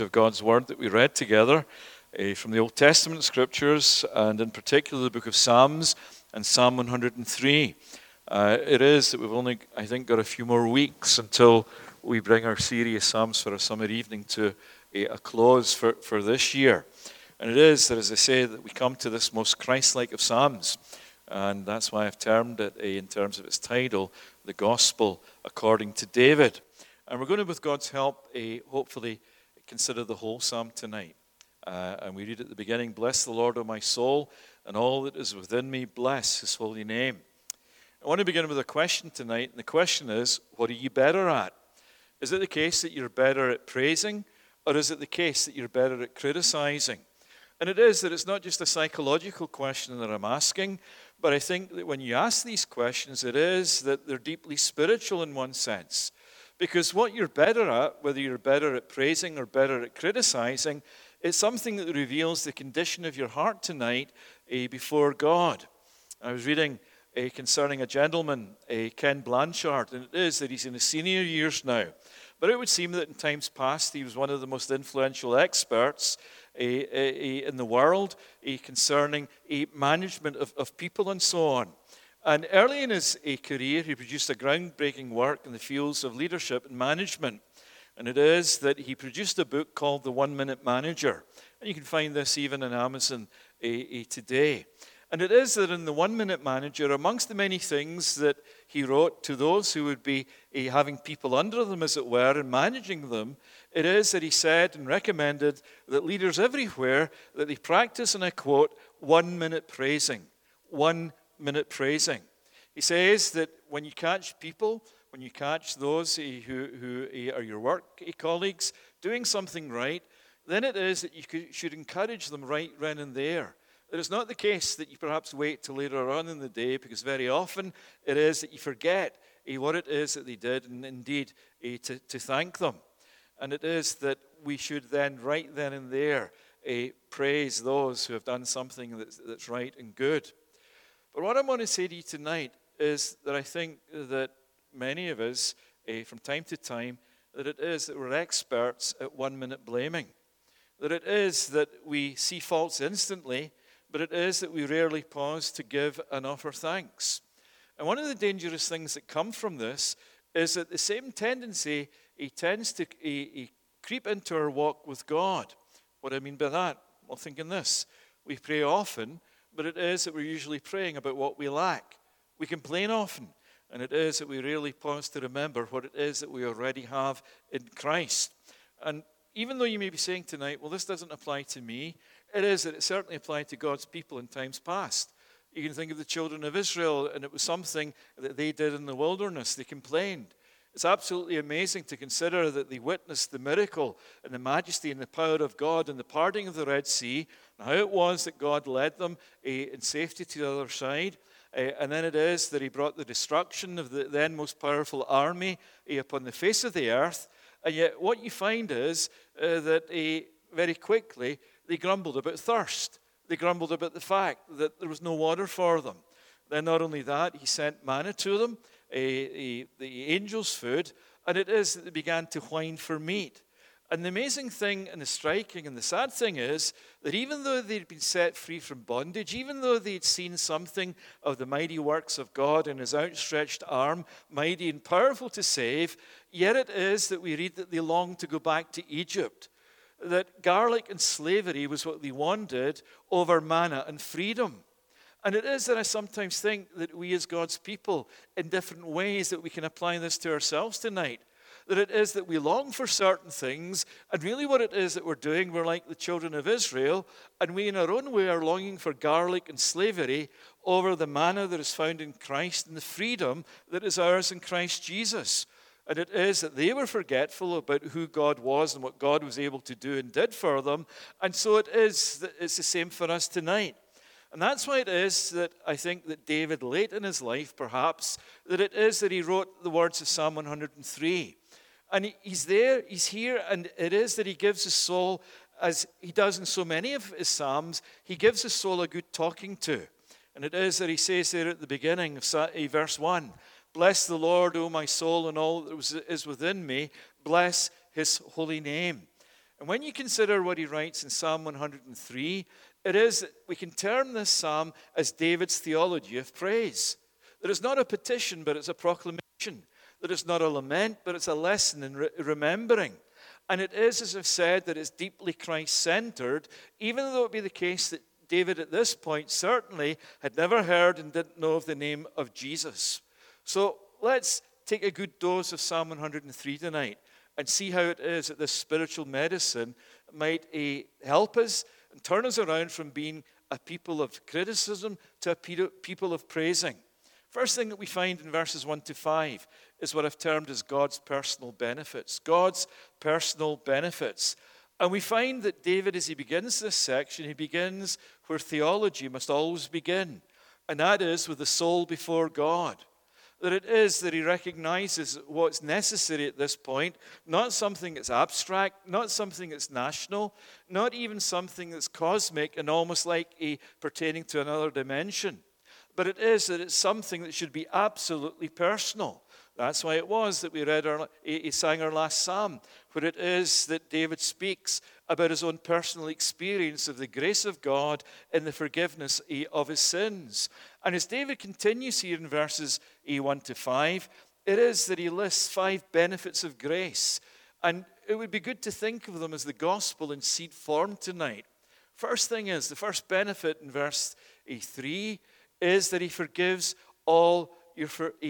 Of God's Word that we read together from the Old Testament Scriptures, and in particular the book of Psalms and Psalm 103. It is that we've only, I think, got a few more weeks until we bring our series Psalms for a summer evening to a close for this year. And it is that, as I say, that we come to this most Christ-like of Psalms, and that's why I've termed it, in terms of its title, The Gospel According to David. And we're going to, with God's help, hopefully consider the whole psalm tonight. And we read at the beginning, "Bless the Lord, O my soul, and all that is within me, bless his holy name." I want to begin with a question tonight, and the question is, what are you better at? Is it the case that you're better at praising, or is it the case that you're better at criticizing? And it is that it's not just a psychological question that I'm asking, but I think that when you ask these questions, it is that they're deeply spiritual in one sense. Because what you're better at, whether you're better at praising or better at criticizing, is something that reveals the condition of your heart tonight before God. I was reading concerning a gentleman, Ken Blanchard, and it is that he's in his senior years now. But it would seem that in times past he was one of the most influential experts in the world concerning management of people and so on. And early in his career, he produced a groundbreaking work in the fields of leadership and management. And it is that he produced a book called The 1 Minute Manager. And you can find this even on Amazon today. And it is that in The 1 Minute Manager, amongst the many things that he wrote to those who would be having people under them, as it were, and managing them, it is that he said and recommended that leaders everywhere, that they practice, and I quote, 1 minute praising. 1 minute praising. He says that when you catch people, when you catch those who are your work colleagues doing something right, then it is that you should encourage them right then and there. It is not the case that you perhaps wait till later on in the day, because very often it is that you forget what it is that they did, and indeed to thank them. And it is that we should then, right then and there, praise those who have done something that's right and good. But what I want to say to you tonight is that I think that many of us, from time to time, that it is that we're experts at 1 minute blaming. That it is that we see faults instantly, but it is that we rarely pause to give and offer thanks. And one of the dangerous things that come from this is that the same tendency tends to creep into our walk with God. What do I mean by that? Well, think in this. We pray often, but it is that we're usually praying about what we lack. We complain often, and it is that we rarely pause to remember what it is that we already have in Christ. And even though you may be saying tonight, well, this doesn't apply to me, it is that it certainly applied to God's people in times past. You can think of the children of Israel, and it was something that they did in the wilderness. They complained. It's absolutely amazing to consider that they witnessed the miracle and the majesty and the power of God in the parting of the Red Sea, and how it was that God led them in safety to the other side. And then it is that he brought the destruction of the then most powerful army upon the face of the earth. And yet what you find is that very quickly they grumbled about thirst. They grumbled about the fact that there was no water for them. Then not only that, he sent manna to them, the angel's food, and it is that they began to whine for meat. And the amazing thing and the striking and the sad thing is that even though they'd been set free from bondage, even though they'd seen something of the mighty works of God in his outstretched arm, mighty and powerful to save, yet it is that we read that they longed to go back to Egypt. That garlic and slavery was what they wanted over manna and freedom. And it is that I sometimes think that we as God's people, in different ways, that we can apply this to ourselves tonight. That it is that we long for certain things, and really what it is that we're doing, we're like the children of Israel, and we in our own way are longing for garlic and slavery over the manna that is found in Christ and the freedom that is ours in Christ Jesus. And it is that they were forgetful about who God was and what God was able to do and did for them. And so it is that it's the same for us tonight. And that's why it is that I think that David, late in his life perhaps, that it is that he wrote the words of Psalm 103. And he's there, he's here, and it is that he gives his soul, as he does in so many of his psalms, he gives his soul a good talking to. And it is that he says there at the beginning of verse 1, "Bless the Lord, O my soul, and all that is within me. Bless his holy name." And when you consider what he writes in Psalm 103, it is that we can term this psalm as David's theology of praise. That it's not a petition, but it's a proclamation. That it's not a lament, but it's a lesson in remembering. And it is, as I've said, that it's deeply Christ-centered, even though it be the case that David at this point certainly had never heard and didn't know of the name of Jesus. So let's take a good dose of Psalm 103 tonight and see how it is that this spiritual medicine might help us and turn us around from being a people of criticism to a people of praising. First thing that we find in verses 1 to 5 is what I've termed as God's personal benefits. God's personal benefits. And we find that David, as he begins this section, he begins where theology must always begin, and that is with the soul before God. That it is that he recognizes what's necessary at this point, not something that's abstract, not something that's national, not even something that's cosmic and almost like pertaining to another dimension. But it is that it's something that should be absolutely personal. That's why it was that we sang our last psalm, where it is that David speaks about his own personal experience of the grace of God in the forgiveness of his sins. And as David continues here in verses 1 to 5, it is that he lists 5 benefits of grace. And it would be good to think of them as the gospel in seed form tonight. First thing is, the first benefit in verse 3 is that he forgives all your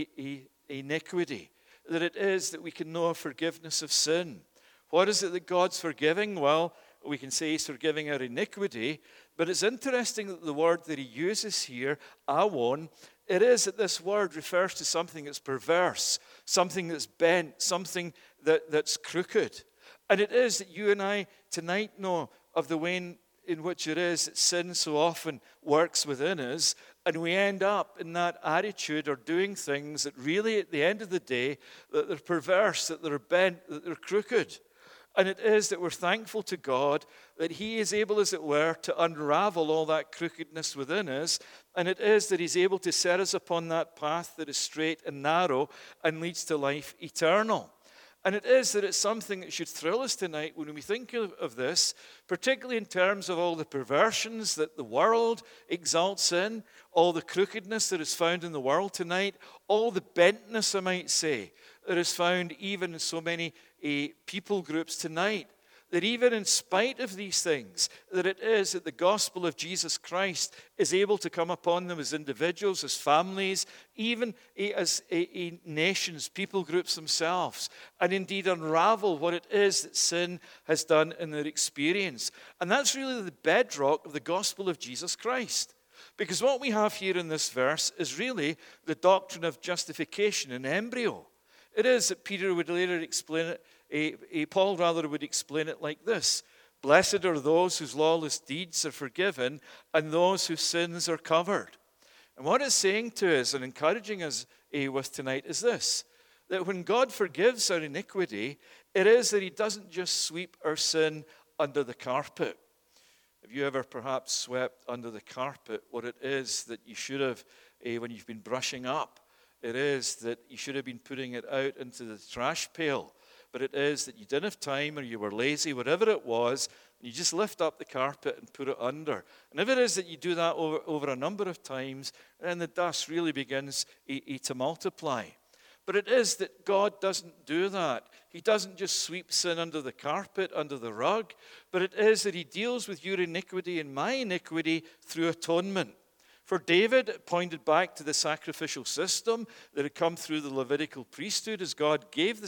iniquity. That it is that we can know a forgiveness of sin. What is it that God's forgiving? Well, we can say he's forgiving our iniquity, but it's interesting that the word that he uses here, awon, it is that this word refers to something that's perverse, something that's bent, something that's crooked. And it is that you and I tonight know of the way in which it is that sin so often works within us, and we end up in that attitude or doing things that really at the end of the day, that they're perverse, that they're bent, that they're crooked. And it is that we're thankful to God that he is able, as it were, to unravel all that crookedness within us, and it is that he's able to set us upon that path that is straight and narrow and leads to life eternal. And it is that it's something that should thrill us tonight when we think of this, particularly in terms of all the perversions that the world exalts in, all the crookedness that is found in the world tonight, all the bentness, I might say, that is found even in so many people groups tonight. That even in spite of these things, that it is that the gospel of Jesus Christ is able to come upon them as individuals, as families, even as nations, people groups themselves, and indeed unravel what it is that sin has done in their experience. And that's really the bedrock of the gospel of Jesus Christ. Because what we have here in this verse is really the doctrine of justification in embryo. It is that Peter would later explain it, Paul would explain it like this: blessed are those whose lawless deeds are forgiven and those whose sins are covered. And what it's saying to us and encouraging us with tonight is this: that when God forgives our iniquity, it is that he doesn't just sweep our sin under the carpet. Have you ever perhaps swept under the carpet what it is that you should have when you've been brushing up? It is that you should have been putting it out into the trash pail. But it is that you didn't have time or you were lazy, whatever it was, and you just lift up the carpet and put it under. And if it is that you do that over a number of times, then the dust really begins to multiply. But it is that God doesn't do that. He doesn't just sweep sin under the carpet, under the rug, but it is that he deals with your iniquity and my iniquity through atonement. For David, it pointed back to the sacrificial system that had come through the Levitical priesthood as God gave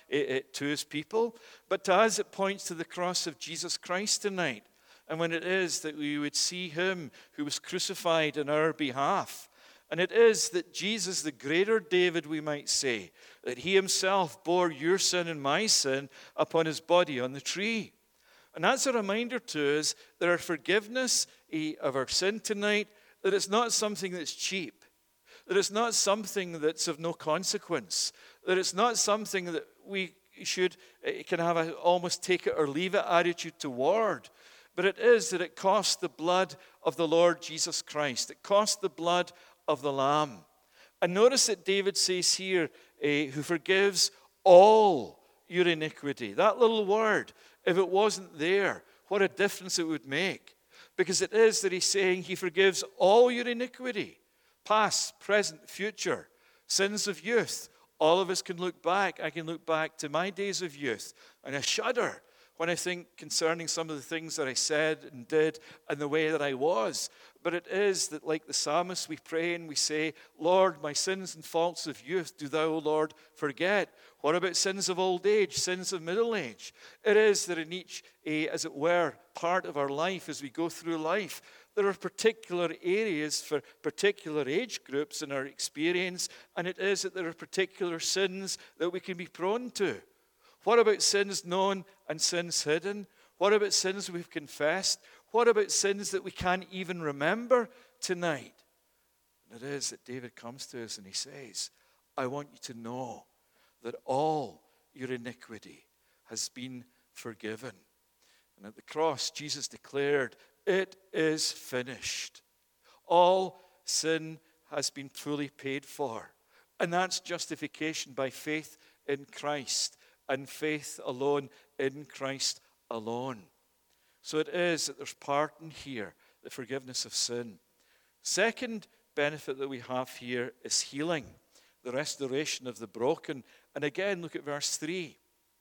it to his people. But to us, it points to the cross of Jesus Christ tonight. And when it is that we would see him who was crucified on our behalf. And it is that Jesus, the greater David, we might say, that he himself bore your sin and my sin upon his body on the tree. And that's a reminder to us that our forgiveness of our sin tonight, that it's not something that's cheap, that it's not something that's of no consequence, that it's not something that we can have a almost take it or leave it attitude toward, but it is that it costs the blood of the Lord Jesus Christ. It costs the blood of the Lamb. And notice that David says here, who forgives all your iniquity. That little word, if it wasn't there, what a difference it would make. Because it is that he's saying he forgives all your iniquity, past, present, future, sins of youth. All of us can look back. I can look back to my days of youth, and I shudder when I think concerning some of the things that I said and did and the way that I was. But it is that, like the psalmist, we pray and we say, Lord, my sins and faults of youth do thou, O Lord, forget. What about sins of old age, sins of middle age? It is that in each, as it were, part of our life as we go through life, there are particular areas for particular age groups in our experience, and it is that there are particular sins that we can be prone to. What about sins known and sins hidden? What about sins we've confessed? What about sins that we can't even remember tonight? And it is that David comes to us and he says, I want you to know that all your iniquity has been forgiven. And at the cross, Jesus declared, it is finished. All sin has been fully paid for. And that's justification by faith in Christ, and faith alone in Christ alone. So it is that there's pardon here, the forgiveness of sin. Second benefit that we have here is healing, the restoration of the broken. And again, look at verse 3.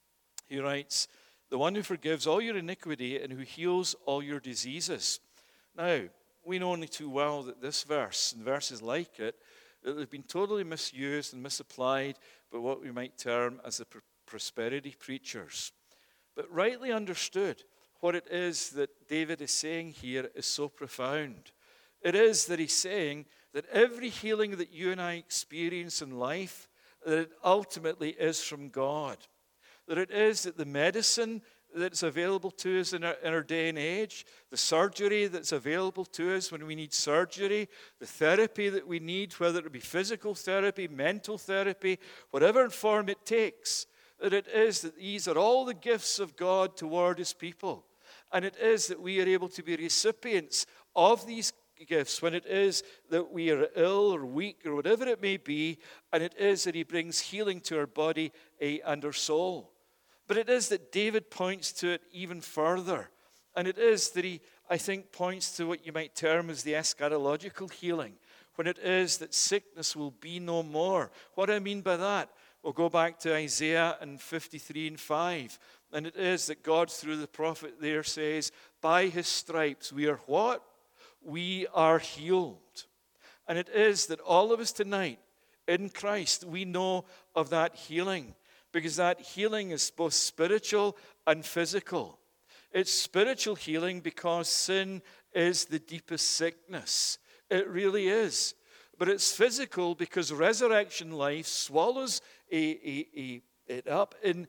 He writes, the one who forgives all your iniquity and who heals all your diseases. Now, we know only too well that this verse and verses like it, that have been totally misused and misapplied by what we might term as the prosperity preachers. But rightly understood, what it is that David is saying here is so profound. It is that he's saying that every healing that you and I experience in life, that it ultimately is from God. That it is that the medicine that's available to us in our day and age, the surgery that's available to us when we need surgery, the therapy that we need, whether it be physical therapy, mental therapy, whatever form it takes, that it is that these are all the gifts of God toward his people. And it is that we are able to be recipients of these gifts when it is that we are ill or weak or whatever it may be, and it is that he brings healing to our body and our soul. But it is that David points to it even further. And it is that he, I think, points to what you might term as the eschatological healing, when it is that sickness will be no more. What do I mean by that? We'll go back to Isaiah and 53:5. And it is that God, through the prophet there, says, by his stripes we are what? We are healed. And it is that all of us tonight, in Christ, we know of that healing. Because that healing is both spiritual and physical. It's spiritual healing because sin is the deepest sickness. It really is. But it's physical because resurrection life swallows it up in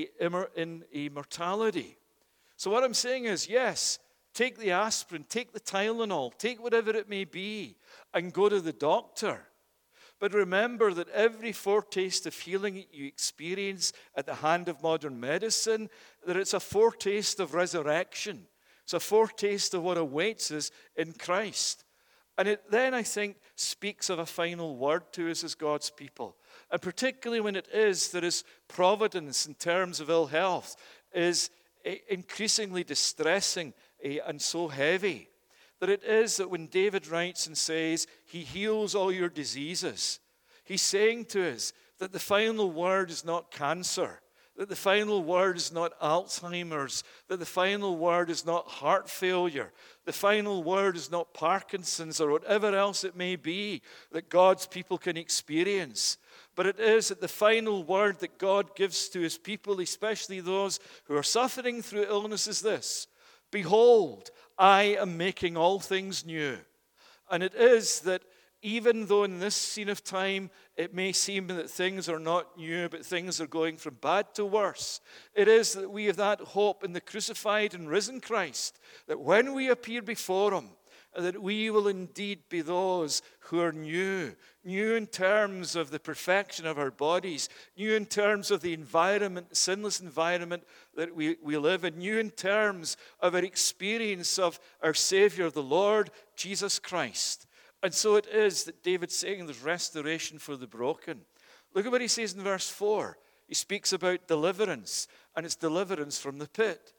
immortality. So what I'm saying is, yes, take the aspirin, take the Tylenol, take whatever it may be, and go to the doctor. But remember that every foretaste of healing that you experience at the hand of modern medicine, that it's a foretaste of resurrection. It's a foretaste of what awaits us in Christ. And it then, I think, speaks of a final word to us as God's people. And particularly when it is that his providence in terms of ill health is increasingly distressing and so heavy. That it is that when David writes and says, he heals all your diseases, he's saying to us that the final word is not cancer, that the final word is not Alzheimer's, that the final word is not heart failure, the final word is not Parkinson's or whatever else it may be that God's people can experience. But it is that the final word that God gives to his people, especially those who are suffering through illness, is this: behold, I am making all things new. And it is that even though in this scene of time it may seem that things are not new, but things are going from bad to worse, it is that we have that hope in the crucified and risen Christ, that when we appear before him, that we will indeed be those who are new in terms of the perfection of our bodies, new in terms of the environment, sinless environment that we live in, new in terms of our experience of our Savior, the Lord Jesus Christ. And so it is that David's saying there's restoration for the broken. Look at what he says in verse 4. He speaks about deliverance, and it's deliverance from the pit.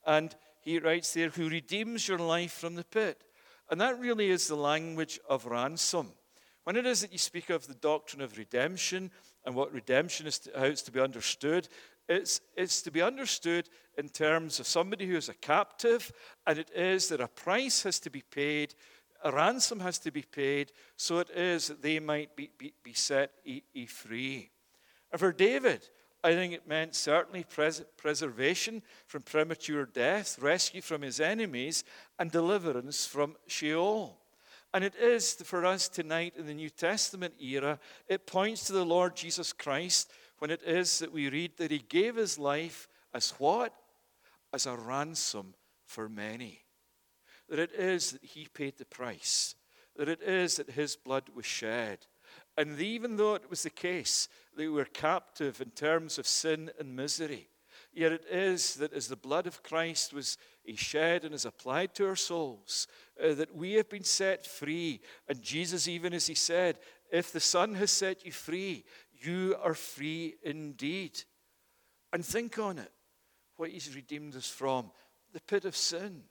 And he writes there, who redeems your life from the pit. And that really is the language of ransom. When it is that you speak of the doctrine of redemption and what redemption is, how it's to be understood, it's to be understood in terms of somebody who is a captive, and it is that a price has to be paid, a ransom has to be paid, so it is that they might be set free. And for David, I think it meant certainly preservation from premature death, rescue from his enemies, and deliverance from Sheol. And it is for us tonight in the New Testament era, it points to the Lord Jesus Christ when it is that we read that he gave his life as what? As a ransom for many. That it is that he paid the price. That it is that his blood was shed. And even though it was the case that we were captive in terms of sin and misery, yet it is that as the blood of Christ was shed and is applied to our souls, that we have been set free. And Jesus, even as he said, if the Son has set you free, you are free indeed. And think on it, what he's redeemed us from, the pit of sin.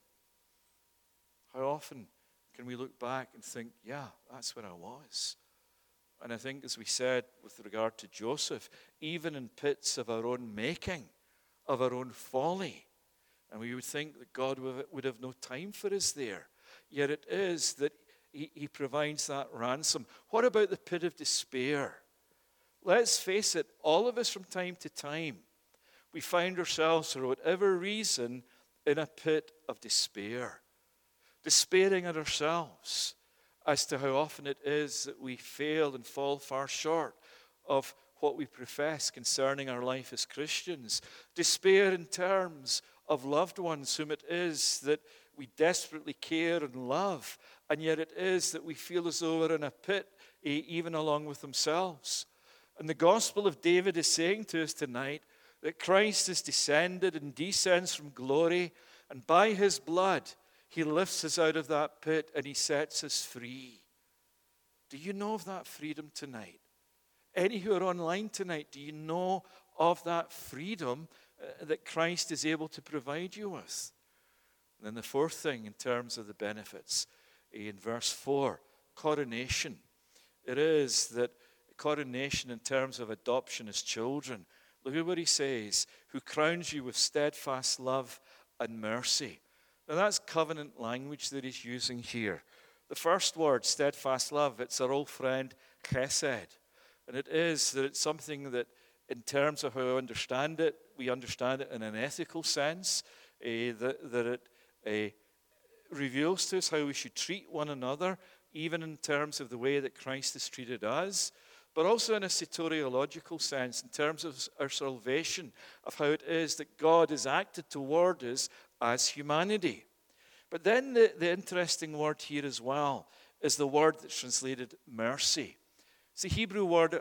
How often can we look back and think, yeah, that's where I was. And I think, as we said with regard to Joseph, even in pits of our own making, of our own folly, and we would think that God would have no time for us there. Yet it is that he provides that ransom. What about the pit of despair? Let's face it, all of us from time to time, we find ourselves, for whatever reason, in a pit of despair. Despairing at ourselves as to how often it is that we fail and fall far short of what we profess concerning our life as Christians. Despair in terms of loved ones whom it is that we desperately care and love, and yet it is that we feel as though we're in a pit, even along with themselves. And the Gospel of David is saying to us tonight that Christ is descended and descends from glory, and by his blood he lifts us out of that pit and he sets us free. Do you know of that freedom tonight? Any who are online tonight, do you know of that freedom that Christ is able to provide you with? And then the fourth thing in terms of the benefits, in verse 4, coronation. It is that coronation in terms of adoption as children. Look at what he says, who crowns you with steadfast love and mercy. Now that's covenant language that he's using here. The first word, steadfast love, it's our old friend chesed. And it is that it's something that, in terms of how I understand it, we understand it in an ethical sense, that it reveals to us how we should treat one another, even in terms of the way that Christ has treated us, but also in a soteriological sense, in terms of our salvation, of how it is that God has acted toward us as humanity. But then the interesting word here as well is the word that's translated mercy. It's the Hebrew word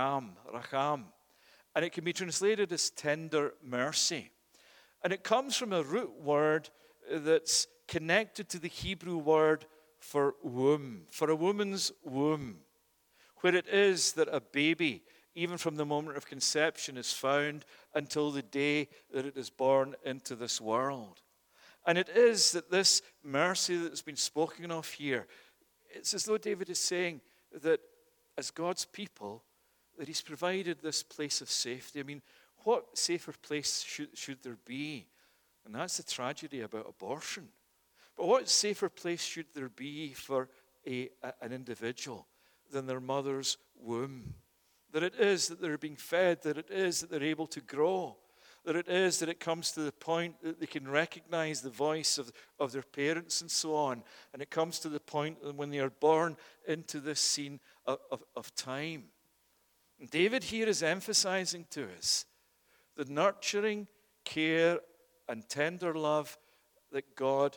racham, and it can be translated as tender mercy. And it comes from a root word that's connected to the Hebrew word for womb, for a woman's womb, where it is that a baby, even from the moment of conception, is found until the day that it is born into this world. And it is that this mercy that's been spoken of here, it's as though David is saying that as God's people, that he's provided this place of safety. I mean, what safer place should there be? And that's the tragedy about abortion. But what safer place should there be for an individual than their mother's womb? That it is that they're being fed, that it is that they're able to grow, that it is that it comes to the point that they can recognize the voice of their parents and so on. And it comes to the point when they are born into this scene of time. And David here is emphasizing to us the nurturing, care, and tender love that God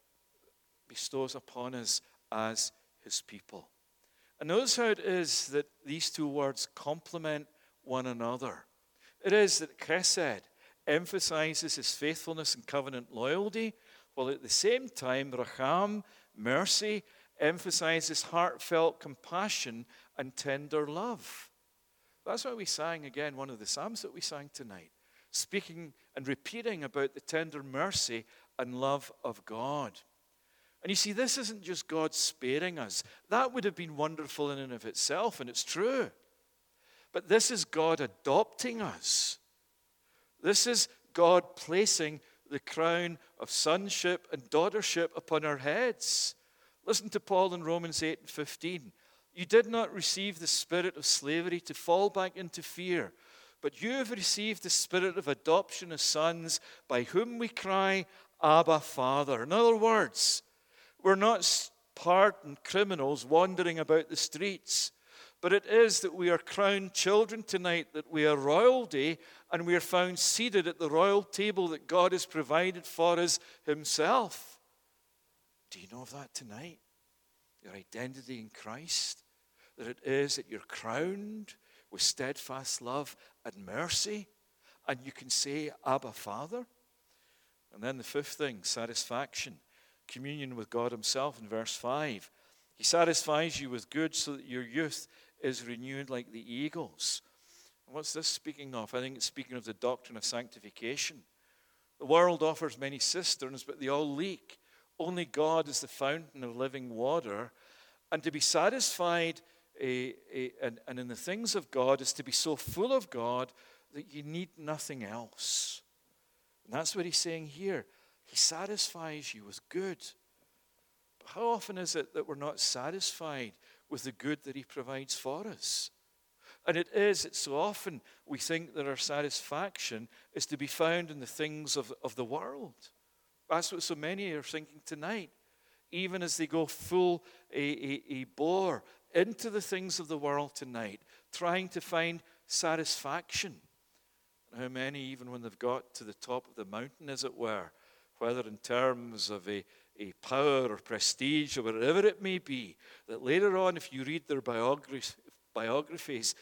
bestows upon us as his people. And notice how it is that these two words complement one another. It is that chesed emphasizes his faithfulness and covenant loyalty, while at the same time, racham, mercy, emphasizes heartfelt compassion and tender love. That's why we sang again one of the psalms that we sang tonight, speaking and repeating about the tender mercy and love of God. And you see, this isn't just God sparing us. That would have been wonderful in and of itself, and it's true. But this is God adopting us. This is God placing the crown of sonship and daughtership upon our heads. Listen to Paul in Romans 8:15. You did not receive the spirit of slavery to fall back into fear, but you have received the spirit of adoption as sons, by whom we cry, Abba, Father. In other words, we're not pardoned criminals wandering about the streets, but it is that we are crowned children tonight, that we are royalty, and we are found seated at the royal table that God has provided for us himself. Do you know of that tonight? Your identity in Christ? That it is that you're crowned with steadfast love and mercy, and you can say, Abba, Father. And then the fifth thing, satisfaction. Communion with God himself in verse 5. He satisfies you with good so that your youth is renewed like the eagles. And what's this speaking of? I think it's speaking of the doctrine of sanctification. The world offers many cisterns, but they all leak. Only God is the fountain of living water. And to be satisfied and in the things of God is to be so full of God that you need nothing else. And that's what he's saying here. He satisfies you with good. But how often is it that we're not satisfied with the good that he provides for us? And it's so often we think that our satisfaction is to be found in the things of the world. That's what so many are thinking tonight. Even as they go full a bore into the things of the world tonight, trying to find satisfaction. And how many, even when they've got to the top of the mountain, as it were, whether in terms of a power or prestige or whatever it may be, that later on, if you read their biographies,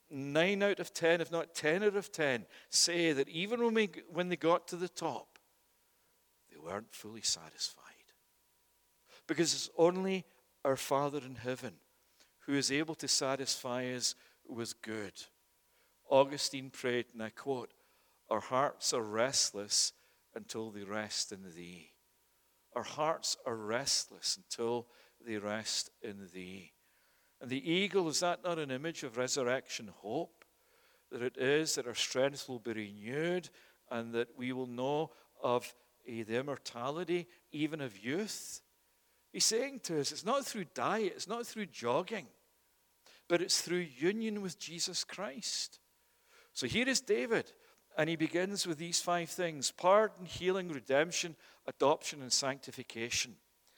9 out of 10, if not 10 out of 10, say that even when they got to the top, they weren't fully satisfied. Because it's only our Father in heaven who is able to satisfy us with good. Augustine prayed, and I quote, our hearts are restless until they rest in thee. Our hearts are restless until they rest in thee. And the eagle, is that not an image of resurrection hope? That it is that our strength will be renewed and that we will know of the immortality even of youth? He's saying to us, it's not through diet, it's not through jogging, but it's through union with Jesus Christ. So here is David, and he begins with these 5 things: pardon, healing, redemption, adoption, and sanctification.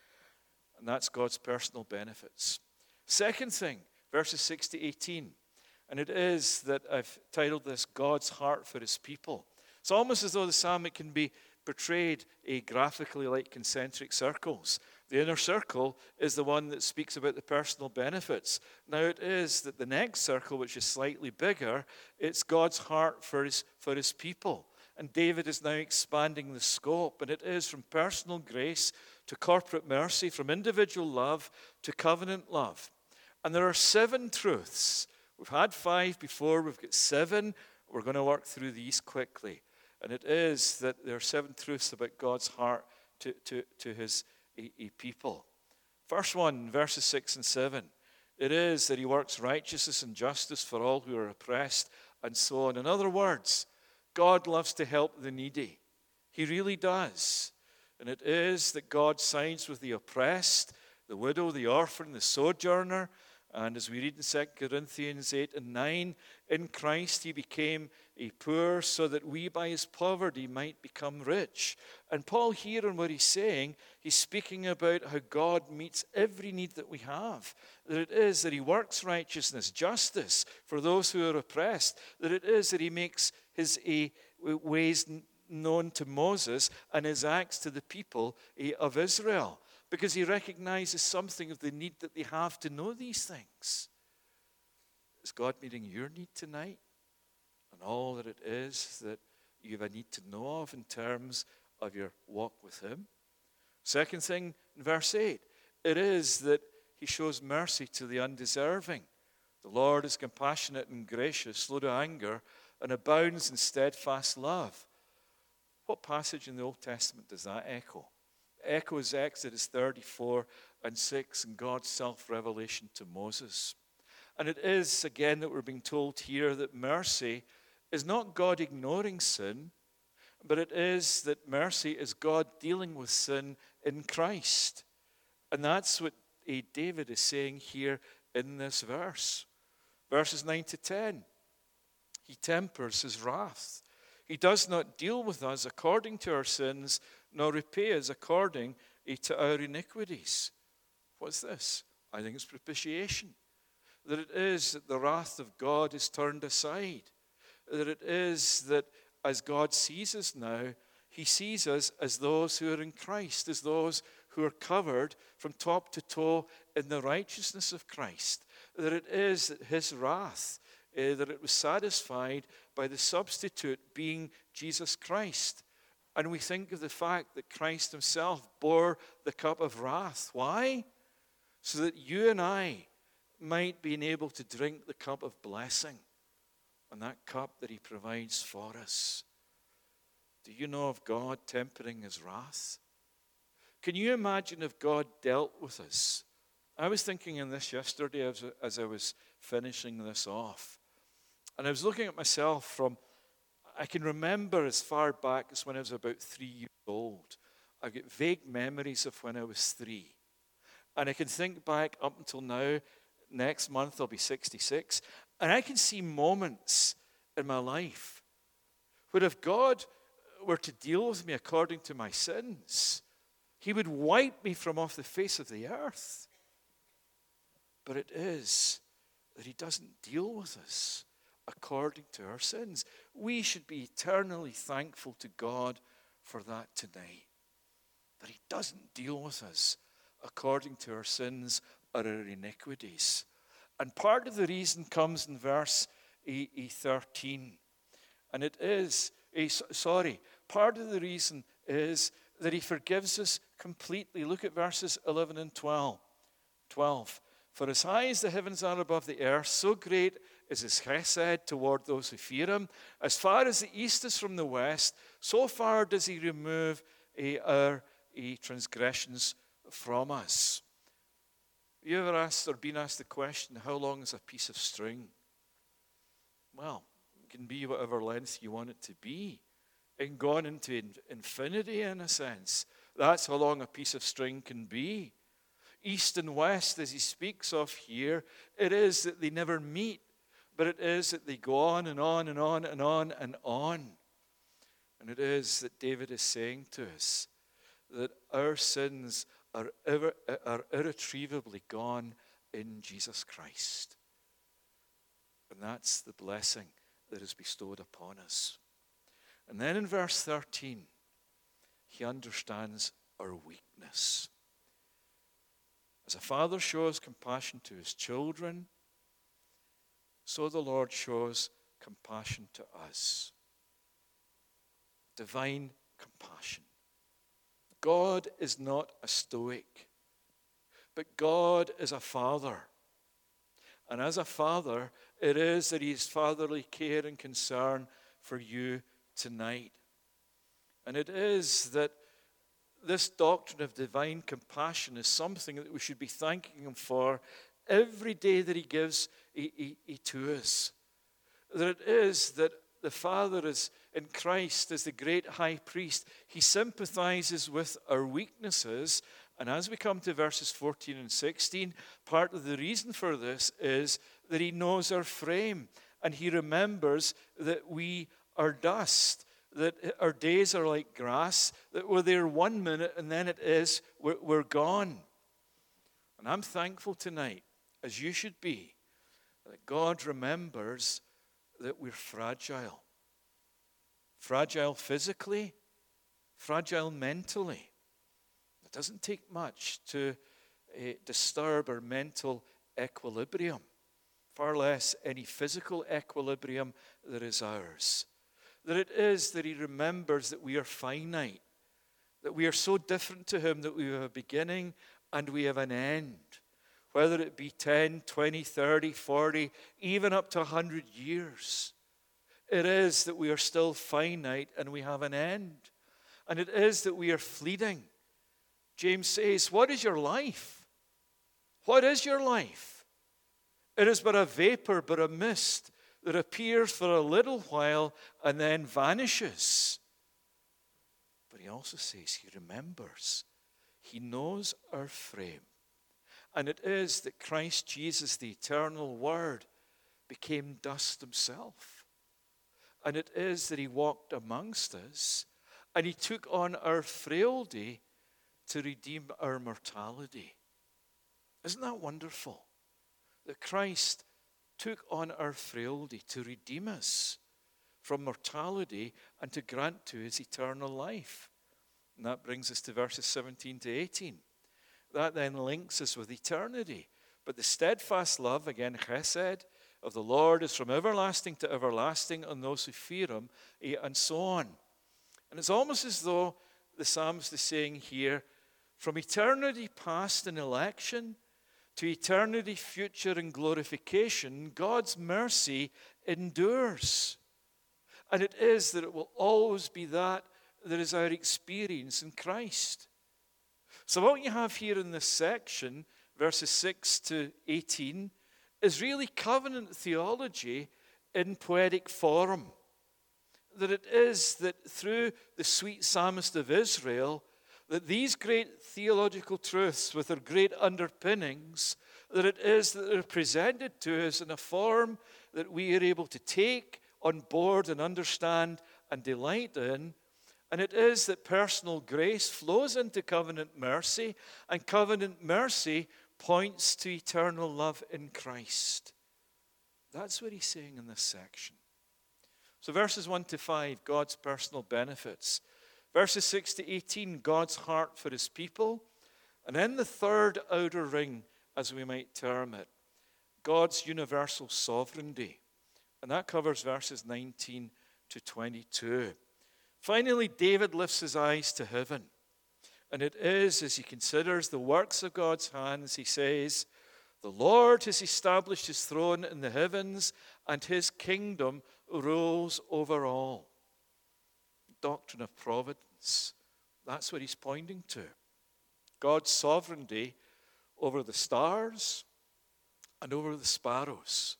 And that's God's personal benefits. Second thing, verses 6 to 18. And it is that I've titled this God's Heart for his people. It's almost as though the psalm can be portrayed graphically like concentric circles. The inner circle is the one that speaks about the personal benefits. Now it is that the next circle, which is slightly bigger, it's God's heart for his people. And David is now expanding the scope, and it is from personal grace to corporate mercy, from individual love to covenant love. And there are 7 truths. We've had 5 before, we've got 7. We're going to work through these quickly. And it is that there are 7 truths about God's heart to his people. First one, verses 6 and 7. It is that he works righteousness and justice for all who are oppressed, and so on. In other words, God loves to help the needy. He really does. And it is that God sides with the oppressed, the widow, the orphan, the sojourner. And as we read in 2 Corinthians 8 and 9, in Christ he became poor so that we by his poverty might become rich. And Paul here, in what he's saying, he's speaking about how God meets every need that we have. That it is that he works righteousness, justice for those who are oppressed. That it is that he makes his ways known to Moses and his acts to the people of Israel. Because he recognizes something of the need that they have to know these things. Is God meeting your need tonight? And all that it is that you have a need to know of in terms of your walk with him? Second thing, in verse 8, it is that he shows mercy to the undeserving. The Lord is compassionate and gracious, slow to anger, and abounds in steadfast love. What passage in the Old Testament does that echo? It echoes Exodus 34 and 6 and God's self-revelation to Moses. And it is, again, that we're being told here that mercy is not God ignoring sin, but it is that mercy is God dealing with sin in Christ. And that's what David is saying here in this verse. Verses 9 to 10. He tempers his wrath. He does not deal with us according to our sins, nor repay us according to our iniquities. What's this? I think it's propitiation. That it is that the wrath of God is turned aside. That it is that as God sees us now, he sees us as those who are in Christ, as those who are covered from top to toe in the righteousness of Christ. That it is that his wrath, that it was satisfied by the substitute being Jesus Christ. And we think of the fact that Christ himself bore the cup of wrath. Why? So that you and I might be able to drink the cup of blessing, and that cup that he provides for us. Do you know of God tempering his wrath? Can you imagine if God dealt with us? I was thinking in this yesterday as I was finishing this off. And I was looking at myself I can remember as far back as when I was about 3 years old. I've got vague memories of when I was 3. And I can think back up until now. Next month I'll be 66. And I can see moments in my life where if God were to deal with me according to my sins, he would wipe me from off the face of the earth. But it is that he doesn't deal with us according to our sins. We should be eternally thankful to God for that tonight. That he doesn't deal with us according to our sins or our iniquities. And part of the reason comes in verse 13. And it is, part of the reason is that he forgives us completely. Look at verses 11 and 12. For as high as the heavens are above the earth, so great is his chesed toward those who fear him. As far as the east is from the west, so far does he remove our transgressions from us. Have you ever asked or been asked the question, how long is a piece of string? Well, it can be whatever length you want it to be. And gone into infinity in a sense. That's how long a piece of string can be. East and west, as he speaks of here, it is that they never meet, but it is that they go on and on and on and on and on. And it is that David is saying to us that our sins are irretrievably gone in Jesus Christ. And that's the blessing that is bestowed upon us. And then in verse 13, he understands our weakness. As a father shows compassion to his children, so the Lord shows compassion to us. Divine compassion. God is not a stoic, but God is a father. And as a father, it is that he has fatherly care and concern for you tonight. And it is that this doctrine of divine compassion is something that we should be thanking him for every day that he gives to us. That it is that the Father is in Christ as the great high priest. He sympathizes with our weaknesses. And as we come to verses 14 and 16, part of the reason for this is that he knows our frame. And he remembers that we are dust. That our days are like grass, that we're there 1 minute and then we're gone. And I'm thankful tonight, as you should be, that God remembers that we're fragile. Fragile physically, fragile mentally. It doesn't take much to disturb our mental equilibrium, far less any physical equilibrium that is ours. That it is that he remembers that we are finite, that we are so different to him that we have a beginning and we have an end. Whether it be 10, 20, 30, 40, even up to 100 years. It is that we are still finite and we have an end. And it is that we are fleeting. James says, what is your life? What is your life? It is but a vapor, but a mist that appears for a little while and then vanishes. But he also says he remembers. He knows our frame. And it is that Christ Jesus, the eternal Word, became dust himself. And it is that he walked amongst us and he took on our frailty to redeem our mortality. Isn't that wonderful? That Christ took on our frailty to redeem us from mortality and to grant to us eternal life. And that brings us to verses 17 to 18. That then links us with eternity. But the steadfast love, again, chesed, of the Lord is from everlasting to everlasting on those who fear him, and so on. And it's almost as though the psalmist is saying here, from eternity past in election to eternity future in glorification, God's mercy endures. And it is that it will always be that is our experience in Christ. So what you have here in this section, verses 6 to 18, is really covenant theology in poetic form. That it is that through the sweet psalmist of Israel, that these great theological truths with their great underpinnings, that it is that they're presented to us in a form that we are able to take on board and understand and delight in. And it is that personal grace flows into covenant mercy, and covenant mercy points to eternal love in Christ. That's what he's saying in this section. So verses 1 to 5, God's personal benefits. Verses 6 to 18, God's heart for his people. And in the third outer ring, as we might term it, God's universal sovereignty. And that covers verses 19 to 22. Finally, David lifts his eyes to heaven. And it is as he considers the works of God's hands, he says, the Lord has established his throne in the heavens, and his kingdom rules over all. Doctrine of providence. That's what he's pointing to. God's sovereignty over the stars and over the sparrows.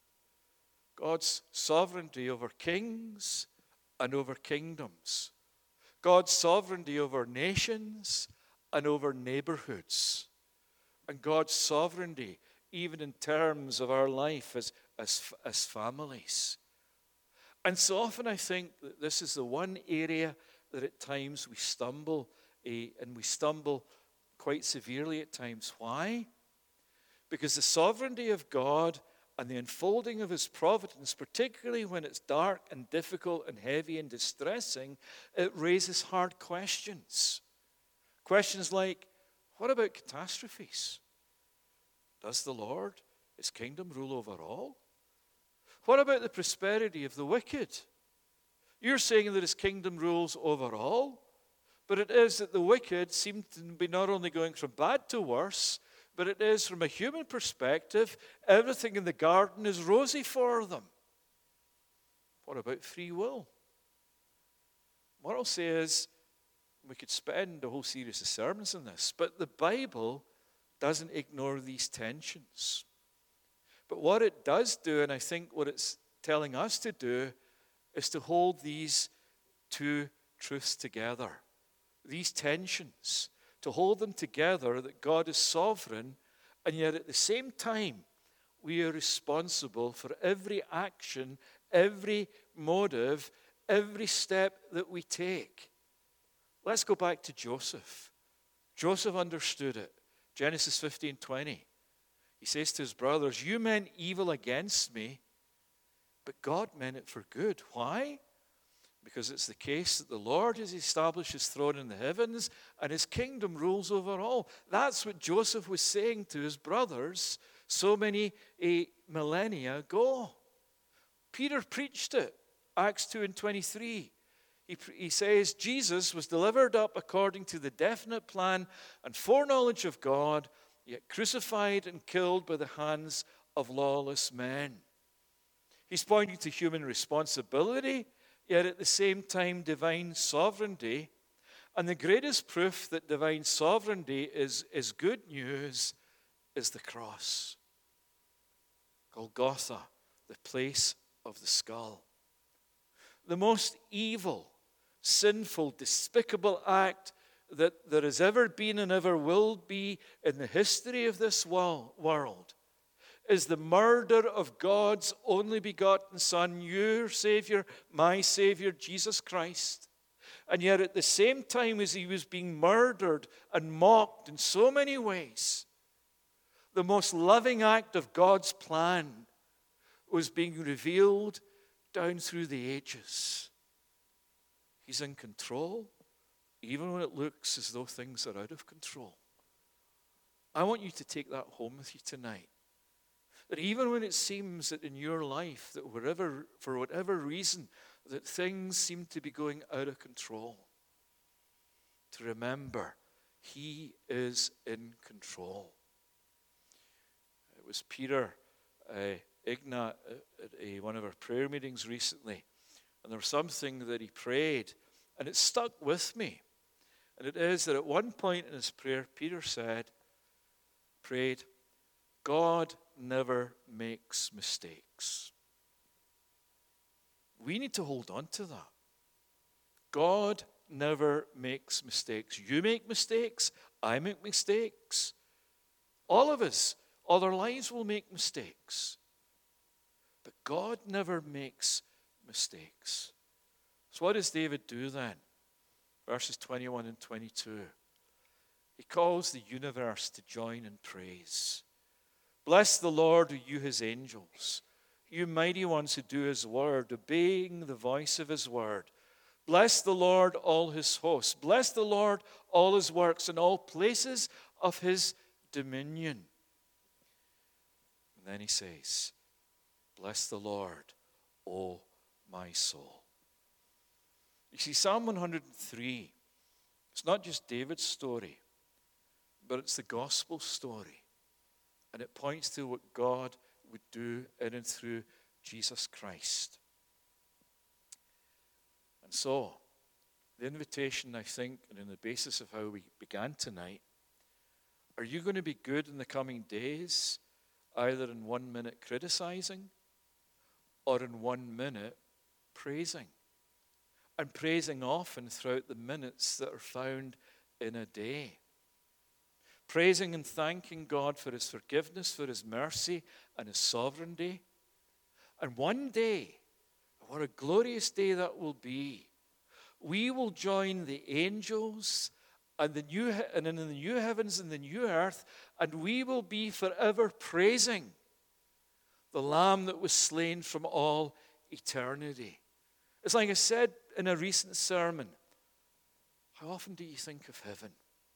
God's sovereignty over kings and over kingdoms. God's sovereignty over nations and over neighborhoods. And God's sovereignty even in terms of our life as families. And so often I think that this is the one area that at times we stumble, and we stumble quite severely at times. Why? Because the sovereignty of God and the unfolding of his providence, particularly when it's dark and difficult and heavy and distressing, it raises hard questions. Questions like, what about catastrophes? Does the Lord, his kingdom, rule over all? What about the prosperity of the wicked? You're saying that his kingdom rules over all, but it is that the wicked seem to be not only going from bad to worse, but it is from a human perspective, everything in the garden is rosy for them. What about free will? What I'll say is, we could spend a whole series of sermons on this, but the Bible doesn't ignore these tensions. But what it does do, and I think what it's telling us to do, is to hold these two truths together. These tensions, to hold them together, that God is sovereign, and yet at the same time, we are responsible for every action, every motive, every step that we take. Let's go back to Joseph. Joseph understood it. Genesis 15:20. He says to his brothers, you meant evil against me, but God meant it for good. Why? Because it's the case that the Lord has established his throne in the heavens and his kingdom rules over all. That's what Joseph was saying to his brothers so many millennia ago. Peter preached it, Acts 2:23. He says, Jesus was delivered up according to the definite plan and foreknowledge of God, yet crucified and killed by the hands of lawless men. He's pointing to human responsibility, yet at the same time divine sovereignty. And the greatest proof that divine sovereignty is good news is the cross. Golgotha, the place of the skull. The most evil, sinful, despicable act that there has ever been and ever will be in the history of this world is the murder of God's only begotten Son, your Savior, my Savior, Jesus Christ. And yet at the same time as he was being murdered and mocked in so many ways, the most loving act of God's plan was being revealed down through the ages. He's in control, even when it looks as though things are out of control. I want you to take that home with you tonight. That even when it seems that in your life, that for whatever reason, that things seem to be going out of control, to remember, he is in control. It was Peter Ignat at one of our prayer meetings recently, and there was something that he prayed, and it stuck with me. And it is that at one point in his prayer, Peter prayed, God never makes mistakes. We need to hold on to that. God never makes mistakes. You make mistakes. I make mistakes. All of us, all our lives will make mistakes. But God never makes mistakes. So what does David do then? Verses 21 and 22. He calls the universe to join in praise. Bless the Lord, you his angels, you mighty ones who do his word, obeying the voice of his word. Bless the Lord, all his hosts. Bless the Lord, all his works, in all places of his dominion. And then he says, bless the Lord, O my soul. You see, Psalm 103, it's not just David's story, but it's the gospel story. And it points to what God would do in and through Jesus Christ. And so, the invitation, I think, and in the basis of how we began tonight, are you going to be good in the coming days, either in 1 minute criticizing or in 1 minute praising? And praising often throughout the minutes that are found in a day. Praising and thanking God for his forgiveness, for his mercy, and his sovereignty. And one day, what a glorious day that will be, we will join the angels and in the new heavens and the new earth, and we will be forever praising the Lamb that was slain from all eternity. It's like I said in a recent sermon, how often do you think of heaven?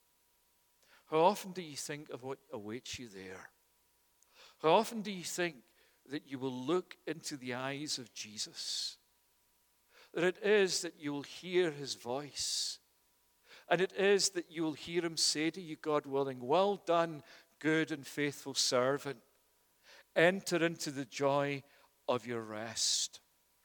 How often do you think of what awaits you there? How often do you think that you will look into the eyes of Jesus? That it is that you will hear his voice. And it is that you will hear him say to you, God willing, well done, good and faithful servant. Enter into the joy of your rest.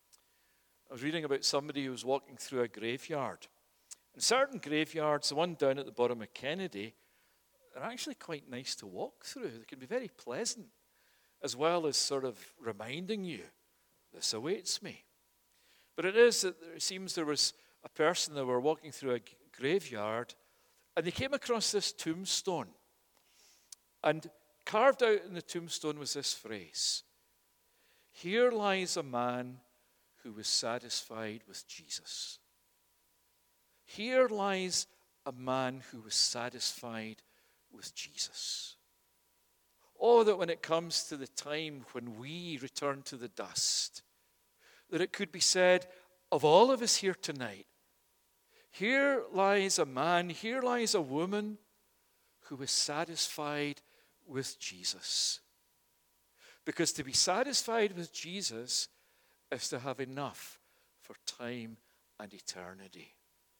I was reading about somebody who was walking through a graveyard. And certain graveyards, the one down at the bottom of Kennedy, are actually quite nice to walk through. They can be very pleasant, as well as sort of reminding you, this awaits me. But it is that it seems there was a person that were walking through a graveyard, and they came across this tombstone. And carved out in the tombstone was this phrase, here lies a man who was satisfied with Jesus. Here lies a man who was satisfied with Jesus. Oh, that when it comes to the time when we return to the dust, that it could be said of all of us here tonight, here lies a man, here lies a woman who is satisfied with Jesus. Because to be satisfied with Jesus is to have enough for time and eternity.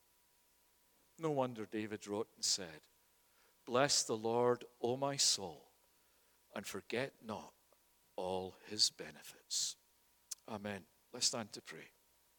No wonder David wrote and said, bless the Lord, O my soul, and forget not all his benefits. Amen. Let's stand to pray.